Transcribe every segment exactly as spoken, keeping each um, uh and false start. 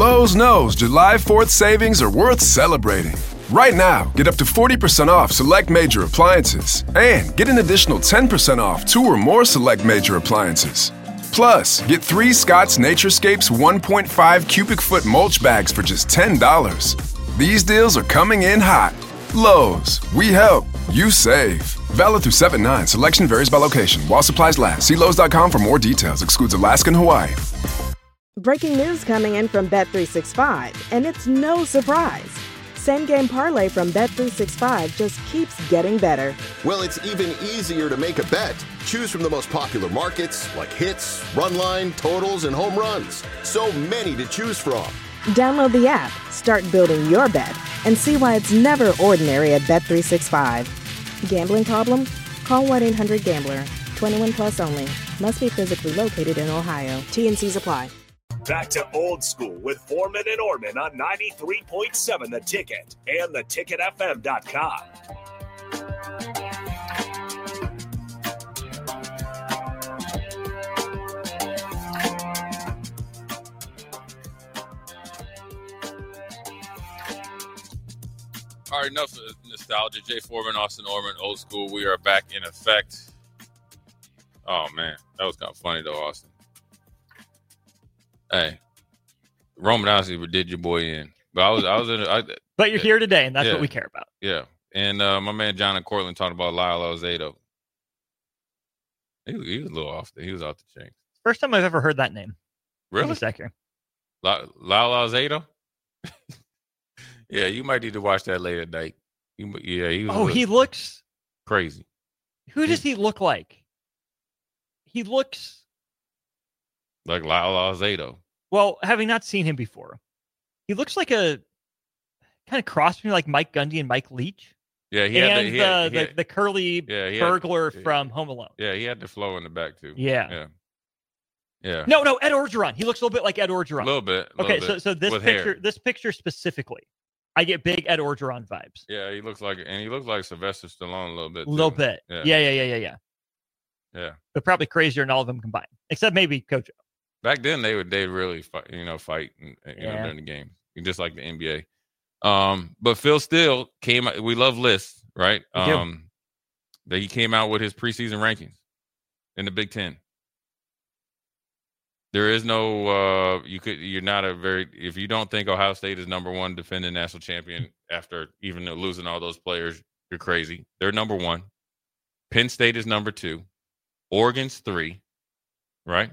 Lowe's knows July fourth savings are worth celebrating. Right now, get up to forty percent off select major appliances and get an additional ten percent off two or more select major appliances. Plus, get three Scott's Naturescapes one point five cubic foot mulch bags for just ten dollars. These deals are coming in hot. Lowe's, we help, you save. Valid through seven nine. Selection varies by location. While supplies last. See Lowe's dot com for more details. Excludes Alaska and Hawaii. Breaking news coming in from Bet three sixty-five, and it's no surprise. Same Game Parlay from Bet three sixty-five just keeps getting better. Well, it's even easier to make a bet. Choose from the most popular markets like hits, run line, totals, and home runs. So many to choose from. Download the app, start building your bet, and see why it's never ordinary at Bet three sixty-five. Gambling problem? Call one eight hundred gambler. twenty-one plus only. Must be physically located in Ohio. T and C's apply. Back to Old School with Foreman and Orman on ninety-three point seven The Ticket and the ticket f m dot com. All right, enough of nostalgia. Jay Foreman, Austin Orman, Old School. We are back in effect. Oh, man. That was kind of funny, though, Austin. Hey, Roman honestly did your boy in. But I was I was in I, But you're here today, and that's yeah, what we care about. Yeah. And uh, my man John and Cortland talked about Lyle Alzado. He, he was a little off. He was off the chain. First time I've ever heard that name. Really? Who's that here? Lyle Alzado? Yeah, you might need to watch that late at night. You, yeah, he was Oh, he looks crazy. Who does he look like? He looks like Lyle Alzado. Well, having not seen him before, he looks like a kind of cross between like Mike Gundy and Mike Leach. Yeah, he and had the, he had, the, he had, the the curly yeah, burglar had, from Home Alone. Yeah, he had the flow in the back too. Yeah, yeah, yeah. No, no, Ed Orgeron. He looks a little bit like Ed Orgeron. A little bit. A okay, little so bit, so this picture, hair. this picture specifically, I get big Ed Orgeron vibes. Yeah, he looks like, and he looks like Sylvester Stallone a little bit. A little too. bit. Yeah. yeah, yeah, yeah, yeah, yeah. Yeah. But probably crazier than all of them combined, except maybe Coach. Back then, they would they really fight, you know, fight you yeah. know, during the game, just like the N B A. Um, but Phil Steele came. We love lists, right? We um, that he came out with his preseason rankings in the Big Ten. There is no. Uh, you could. You're not a very. If you don't think Ohio State is number one defending national champion after even losing all those players, you're crazy. They're number one. Penn State is number two. Oregon's three. Right.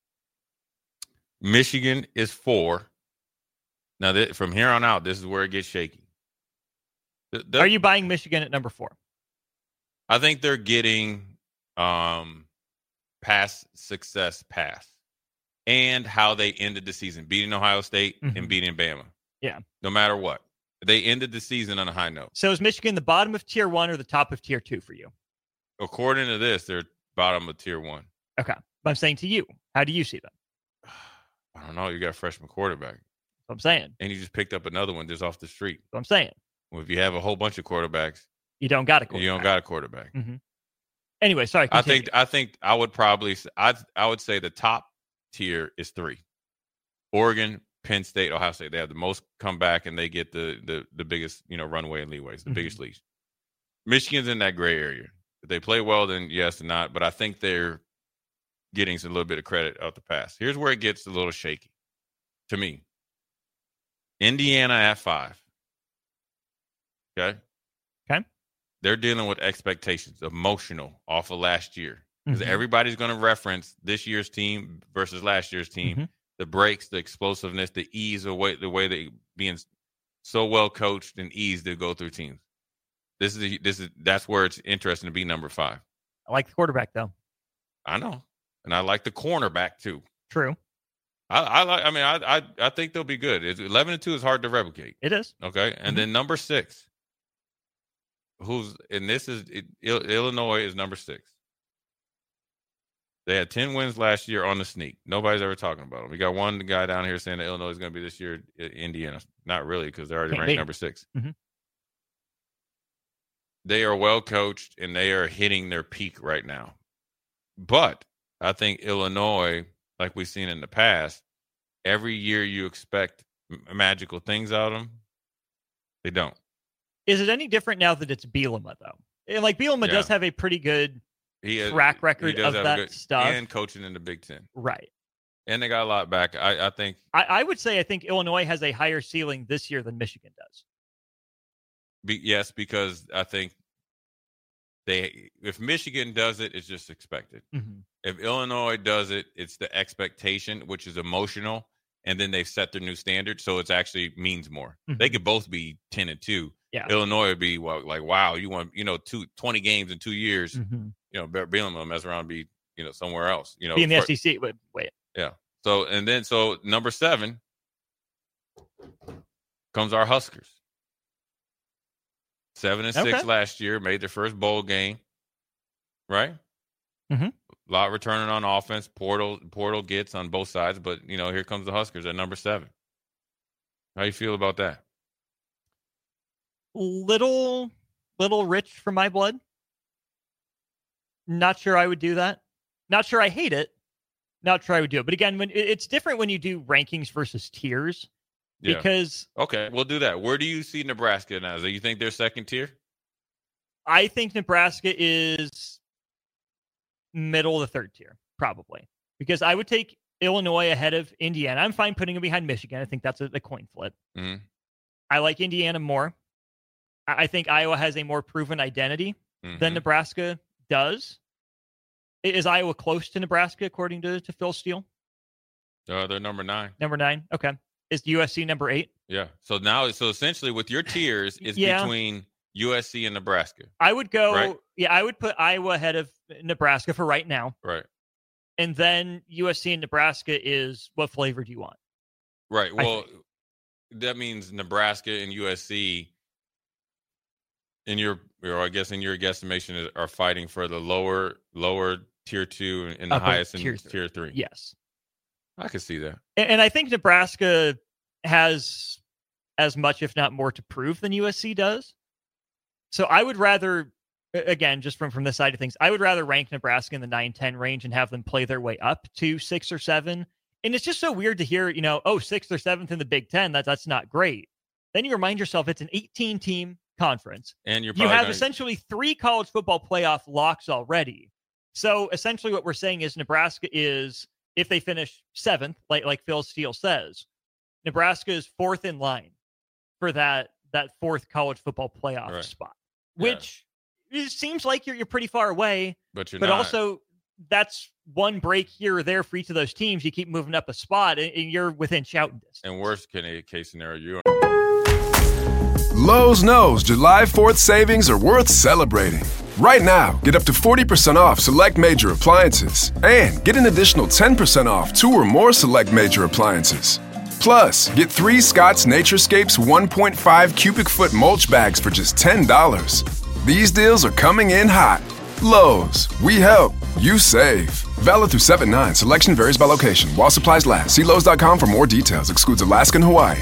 Michigan is four. Now, th- from here on out, this is where it gets shaky. The, the, Are you buying Michigan at number four? I think they're getting um, past success pass and how they ended the season, beating Ohio State mm-hmm. and beating Bama. Yeah. No matter what. They ended the season on a high note. So is Michigan the bottom of tier one or the top of tier two for you? According to this, they're bottom of tier one. Okay. But I'm saying to you, how do you see them? I don't know. You got a freshman quarterback. That's what I'm saying. And you just picked up another one just off the street. That's what I'm saying. Well, if you have a whole bunch of quarterbacks, you don't got a quarterback. You don't got a quarterback. Mm-hmm. Anyway, sorry. Continue. I think I think I would probably I I would say the top tier is three. Oregon, Penn State, Ohio State. They have the most comeback and they get the the the biggest, you know, runway and leeways, the mm-hmm. biggest leash. Michigan's in that gray area. If they play well, then yes and not. But I think they're getting a little bit of credit out the pass. Here's where it gets a little shaky to me. Indiana at five. Okay. Okay. They're dealing with expectations, emotional off of last year. Because mm-hmm. everybody's going to reference this year's team versus last year's team. Mm-hmm. The breaks, the explosiveness, the ease of way, the way they being so well coached and eased to go through teams. This is this is that's where it's interesting to be number five. I like the quarterback though. I know. And I like the cornerback too. True. I, I like. I mean, I, I I think they'll be good. It's eleven and two is hard to replicate. It is. Okay, and mm-hmm. then number six, who's and this is it, Illinois is number six. They had ten wins last year on the sneak. Nobody's ever talking about them. We got one guy down here saying that Illinois is going to be this year. Indiana, not really, because they're already Can't ranked be. number six. Mm-hmm. They are well coached and they are hitting their peak right now, but I think Illinois, like we've seen in the past, every year you expect m- magical things out of them. They don't. Is it any different now that it's Bielema, though? And like Bielema Yeah. does have a pretty good He has, track he record does of have a that good- stuff. and coaching in the Big Ten, Right. and they got a lot back. I, I think. I, I would say I think Illinois has a higher ceiling this year than Michigan does. Be, yes, because I think they. If Michigan does it, it's just expected. Mm-hmm. If Illinois does it, it's the expectation, which is emotional, and then they've set their new standard, so it actually means more. Mm-hmm. They could both be ten and two. Yeah. Illinois would be well, like, wow, you want you know two, twenty games in two years. Mm-hmm. You know, Bielema will mess around and be you know somewhere else. You know, Be in the for- S E C. Wait, wait. Yeah. So and then so number seven comes our Huskers. Seven and six Okay. last year, made their first bowl game. Right? Mhm. A lot returning on offense. Portal Portal gets on both sides, but you know, here comes the Huskers at number seven. How you feel about that? Little, little rich for my blood. Not sure I would do that. Not sure I hate it. Not sure I would do it. But again, when it- it's different when you do rankings versus tiers, Yeah. because Okay, we'll do that. Where do you see Nebraska now? Do you think they're second tier? I think Nebraska is middle of the third tier, probably. Because I would take Illinois ahead of Indiana. I'm fine putting them behind Michigan. I think that's a, a coin flip. Mm-hmm. I like Indiana more. I I think Iowa has a more proven identity Mm-hmm. than Nebraska does. I- Is Iowa close to Nebraska, according to, to Phil Steele? Uh, they're number nine. Number nine? Okay. Is U S C number eight? Yeah. So now, so essentially, with your tiers, it's Yeah. between U S C and Nebraska. I would go, Right. yeah, I would put Iowa ahead of Nebraska for right now. Right. And then U S C and Nebraska is what flavor do you want? Right. I Well, that means Nebraska and U S C, in your, or I guess in your guesstimation, is- are fighting for the lower, lower tier two and the Upper highest in tier tier three. three. Yes. I could see that. And, and I think Nebraska has as much, if not more, to prove than U S C does. So I would rather, a- again, just from, from this side of things, I would rather rank Nebraska in the nine ten range and have them play their way up to six or seven. And it's just so weird to hear, you know, oh, sixth or seventh in the Big Ten. That, that's not great. Then you remind yourself it's an eighteen-team conference. And you're You probably have gonna- essentially three college football playoff locks already. So essentially what we're saying is Nebraska is, if they finish seventh, like like Phil Steele says, Nebraska is fourth in line for that that fourth college football playoff Right. spot, Yeah. which it seems like you're you're pretty far away. but you're But not. also, that's one break here or there for each of those teams. You keep moving up a spot, and, and you're within shouting distance. in worst case case scenario, you Lowe's knows July fourth savings are worth celebrating. Right now, get up to forty percent off select major appliances and get an additional ten percent off two or more select major appliances. Plus, get three Scott's Naturescapes one point five cubic foot mulch bags for just ten dollars. These deals are coming in hot. Lowe's, we help, you save. Valid through seven nine. Selection varies by location. While supplies last. See Lowe's dot com for more details. Excludes Alaska and Hawaii.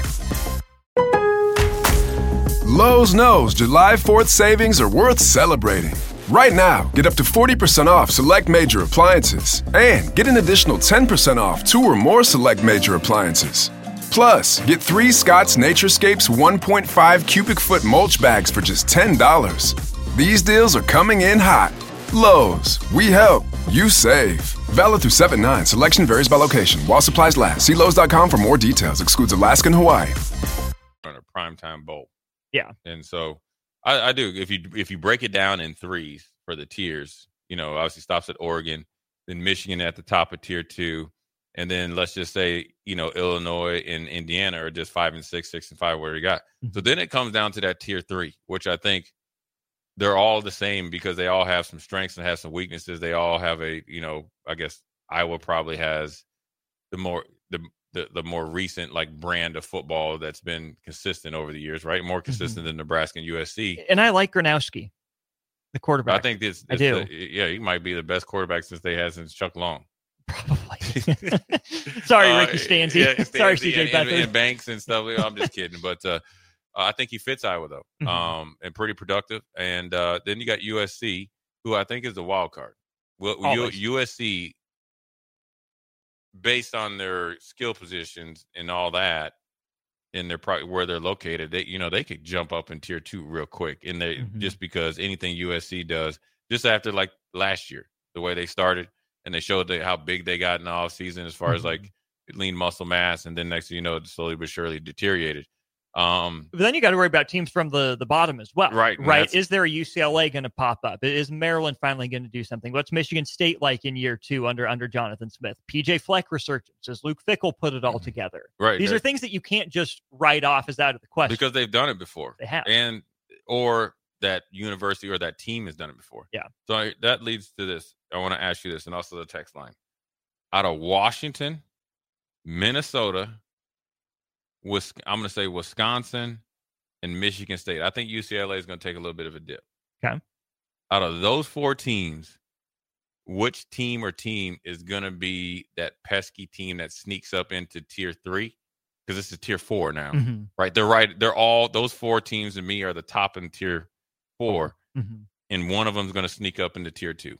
Lowe's knows July fourth savings are worth celebrating. Right now, get up to forty percent off select major appliances and get an additional ten percent off two or more select major appliances. Plus, get three Scott's Naturescapes one point five cubic foot mulch bags for just ten dollars. These deals are coming in hot. Lowe's, we help, you save. Valid through seven nine. Selection varies by location. While supplies last. See Lowe's dot com for more details. Excludes Alaska and Hawaii. on a primetime bowl. Yeah. And so I, I do. If you if you break it down in threes for the tiers, you know, obviously stops at Oregon, then Michigan at the top of tier two, and then let's just say, you know, Illinois and Indiana are just five and six, six and five, where you got. Mm-hmm. So then it comes down to that tier three, which I think they're all the same because they all have some strengths and have some weaknesses. They all have a, you know, I guess Iowa probably has the more the the, the more recent like brand of football that's been consistent over the years, right? More consistent Mm-hmm. than Nebraska and U S C. And I like Gronowski, the quarterback. I think this, I this do. the- yeah, he might be the best quarterback since they had since Chuck Long. Probably. Sorry, Uh, Ricky Stanzi. yeah, Sorry, Stanzi C J and, and, Beathard. and Banks and stuff. I'm just kidding, but uh, I think he fits Iowa though, Mhm. um, and pretty productive. And uh, then you got U S C, who I think is the wild card. Well, U- Always. U S C, based on their skill positions and all that, in their pro- where they're located, they you know they could jump up in tier two real quick, and they Mhm. just because anything U S C does, just after like last year, the way they started and they showed they, how big they got in the offseason as far Mhm. as like lean muscle mass, and then next thing you know, it slowly but surely deteriorated. Um, But then you got to worry about teams from the, the bottom as well. Right, and Right. that's- Is there a U C L A going to pop up? Is Maryland finally going to do something? What's Michigan State like in year two under under Jonathan Smith? P J Fleck resurgence. Does Luke Fickell put it all together? right, These they- are things that you can't just write off as out of the question. because they've done it before. They have. And or that university or that team has done it before. Yeah. So I, that leads to this. I want to ask you this, and also the text line. Out of Washington, Minnesota, Wis- I'm going to say Wisconsin, and Michigan State. I think U C L A is going to take a little bit of a dip. Okay. Out of those four teams, which team or team is going to be that pesky team that sneaks up into tier three? Because this is tier four now, Mhm. right? They're right. They're all those four teams to me are the top in tier four, Mhm. and one of them is going to sneak up into tier two.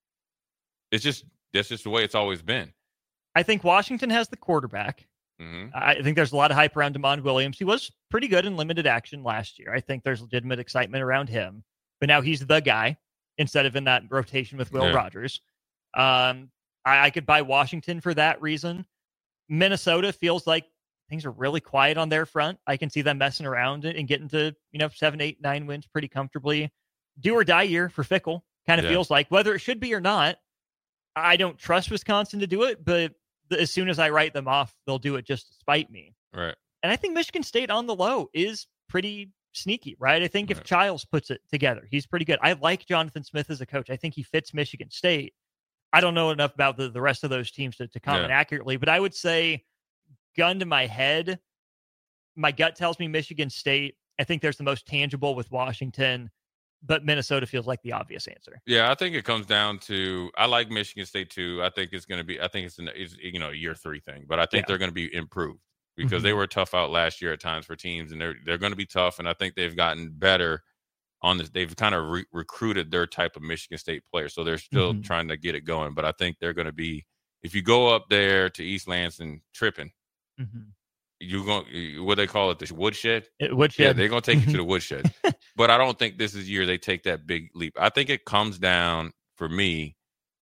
It's just that's just the way it's always been. I think Washington has the quarterback. hmm I think there's a lot of hype around DeMond Williams. He was pretty good in limited action last year. I think there's legitimate excitement around him. But now he's the guy instead of in that rotation with Will Yeah. Rogers. Um, I, I could buy Washington for that reason. Minnesota feels like things are really quiet on their front. I can see them messing around and getting to, you know, seven, eight, nine wins pretty comfortably. Do or die year for Fickell, kind of Yeah. feels like, whether it should be or not. I don't trust Wisconsin to do it, but as soon as I write them off, they'll do it just to spite me. Right. And I think Michigan State on the low is pretty sneaky, right? I think if Right. Childs puts it together, he's pretty good. I like Jonathan Smith as a coach. I think he fits Michigan State. I don't know enough about the, the rest of those teams to, to comment Yeah. accurately, but I would say, gun to my head, my gut tells me Michigan State. I think there's the most tangible with Washington, but Minnesota feels like the obvious answer. Yeah, I think it comes down to I like Michigan State too. I think it's going to be. I think it's, an, it's you know a year three thing, but I think Yeah. they're going to be improved because Mhm. they were tough out last year at times for teams, and they're they're going to be tough. And I think they've gotten better on this. They've kind of re- recruited their type of Michigan State players, so they're still Mhm. trying to get it going. But I think they're going to be. If you go up there to East Lansing tripping, Mm-hmm. you going what they call it the woodshed. It would Yeah, shed. they're going to take you to the woodshed. But I don't think this is the year they take that big leap. I think it comes down for me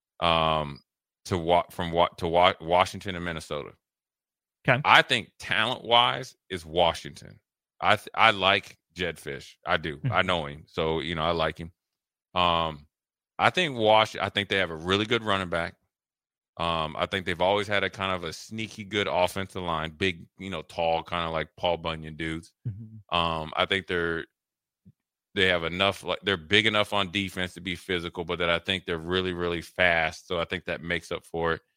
um, to wa- from wa- to wa- Washington and Minnesota. Okay. I think talent wise is Washington. I th- I like Jed Fish. I do. I Mhm. know him, so you know I like him. Um, I think Wash. I think they have a really good running back. Um, I think they've always had a kind of a sneaky good offensive line, big, you know, tall, kind of like Paul Bunyan dudes. Mhm. Um, I think they're they have enough, like they're big enough on defense to be physical, but that I think they're really, really fast. So I think that makes up for it.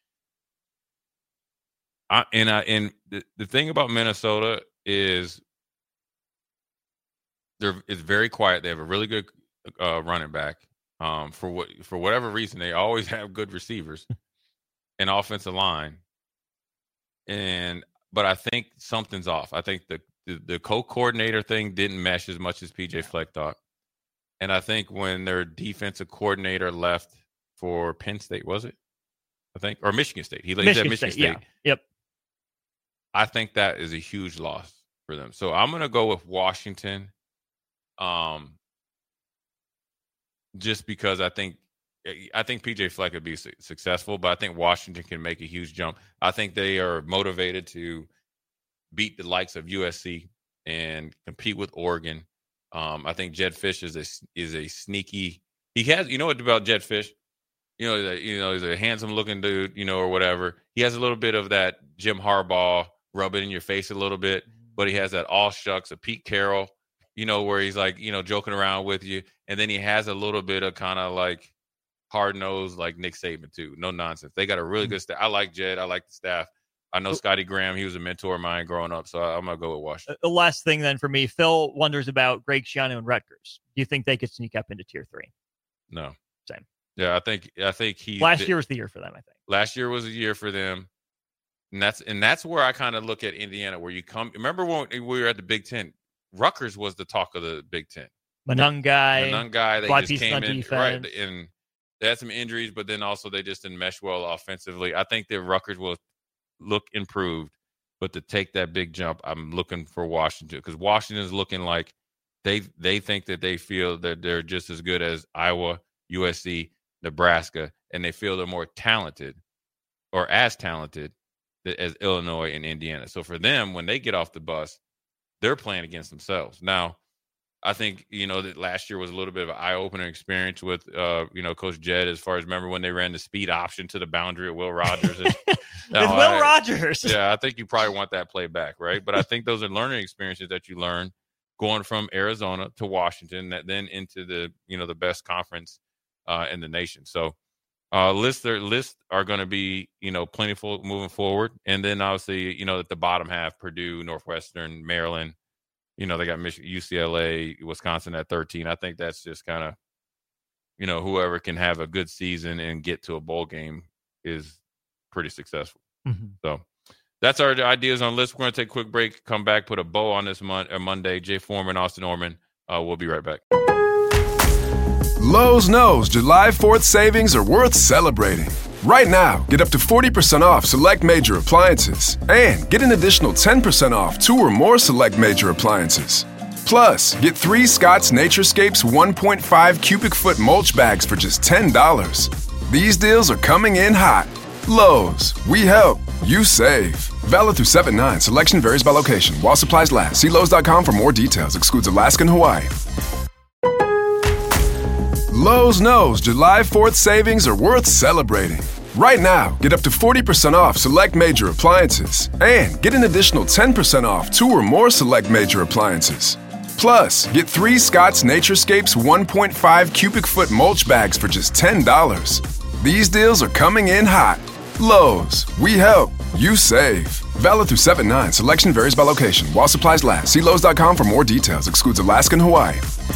I, and I, and the, the thing about Minnesota is they're it's very quiet. They have a really good uh, running back. Um, for what for whatever reason, they always have good receivers and offensive line. And but I think something's off. I think the the, the co-coordinator thing didn't mesh as much as P J Fleck thought. And I think when their defensive coordinator left for Penn State, was it? I think or Michigan State. He, he Michigan, said Michigan State, State. yeah. Yep. I think that is a huge loss for them. So I'm going to go with Washington. Um, just because I think I think P J Fleck could be su- successful, but I think Washington can make a huge jump. I think they are motivated to beat the likes of U S C and compete with Oregon. Um, I think Jed Fish is a is a sneaky. He has, you know what about Jed Fish? You know, that you know he's a handsome looking dude, you know, or whatever. He has a little bit of that Jim Harbaugh rub it in your face a little bit, but he has that all shucks, a Pete Carroll, you know, where he's like, you know, joking around with you, and then he has a little bit of kind of like hard nosed, like Nick Saban too. No nonsense. They got a really good staff. I like Jed. I like the staff. I know Scotty Graham. He was a mentor of mine growing up, so I'm gonna go with Washington. The last thing then for me, Phil wonders about Greg Schiano and Rutgers. Do you think they could sneak up into tier three? No, Same. Yeah, I think I think he Last year was the year for them, I think. Last year was a year for them, and that's and that's where I kind of look at Indiana. Where you come, remember when we were at the Big Ten? Rutgers was the talk of the Big Ten. Manung guy, Manung guy, they five just pieces came on in defense. right, and they had some injuries, but then also they just didn't mesh well offensively. I think that Rutgers will look improved. but to take that big jump, I'm looking for Washington because Washington is looking like they they think that they feel that they're just as good as Iowa, U S C, Nebraska, and they feel they're more talented or as talented as Illinois and Indiana. So for them, when they get off the bus, they're playing against themselves. Now, I think, you know, that last year was a little bit of an eye-opener experience with, uh, you know, Coach Jed, as far as remember when they ran the speed option to the boundary at Will Rogers. And, with now, Will I, Rogers. Yeah, I think you probably want that play back, right? But I think those are learning experiences that you learn going from Arizona to Washington, that then into the, you know, the best conference uh, in the nation. So uh, lists are, lists are going to be, you know, plentiful moving forward. And then obviously, you know, at the bottom half, Purdue, Northwestern, Maryland, you know, they got Michigan, U C L A, Wisconsin at thirteen. I think that's just kind of, you know, whoever can have a good season and get to a bowl game is pretty successful. Mm-hmm. So that's our ideas on lists. We're going to take a quick break, come back, put a bow on this mon- uh, Monday. Jay Foreman, Austin Orman. Uh, we'll be right back. Lowe's knows July fourth savings are worth celebrating. Right now, get up to forty percent off select major appliances and get an additional ten percent off two or more select major appliances. Plus, get three Scott's Naturescapes one point five cubic foot mulch bags for just ten dollars. These deals are coming in hot. Lowe's, we help, you save. Valid through seven nine. Selection varies by location. While supplies last. See Lowe's dot com for more details. Excludes Alaska and Hawaii. Lowe's knows July fourth savings are worth celebrating. Right now, get up to forty percent off select major appliances and get an additional ten percent off two or more select major appliances. Plus, get three Scott's Naturescapes one point five cubic foot mulch bags for just ten dollars. These deals are coming in hot. Lowe's, we help, you save. Valid through seven nine. Selection varies by location. While supplies last. See Lowe's dot com for more details. Excludes Alaska and Hawaii.